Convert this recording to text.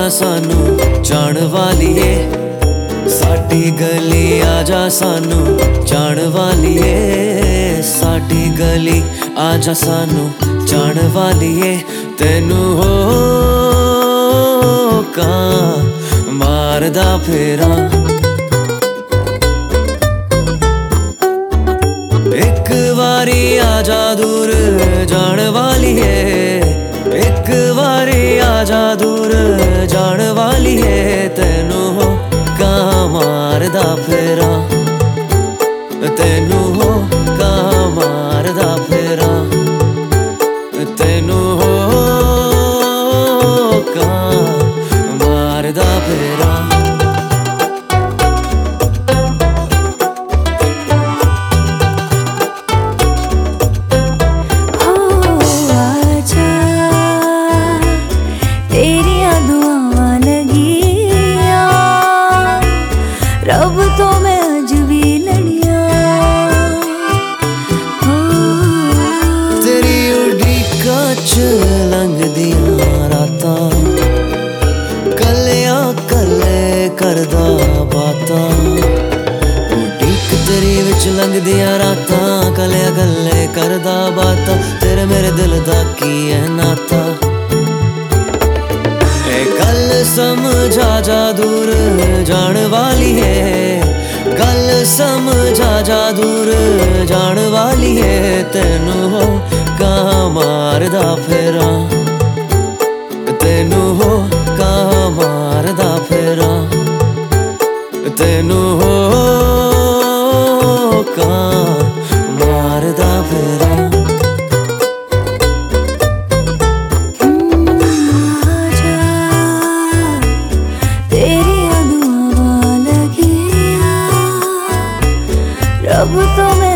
सानू जान वालिए, साडी गली आजा सानू जान वालिए, साडी गली आजा सानू जान वालिए। तेनू हो का मारदा फेरा, एक बारी आजा दूर जान वालिए, एक बारी आजा दूर जान वालिए। तेनू हो का मारदा फेरा, तेनू हो का मारदा फेरा, तेनू हो का मारदा फेरा। रब तो मैं अज भी लड़िया, तेरी उड़ीका च लंघदियां रातां, कलियां कले करदा बातां। उड़ीक तेरी विच लंघदियां रातां, कलियां कले करदा बातां। तेरे मेरे दिल दा की है नाता, गल समझा जा दूर जान वाली है, गल समझा जा दूर जान वाली है। तेनू हो का मारदा फेरा, तेनू हो का मारदा फेरा, तेनू हो का मारदा फेरा। रब तो मैं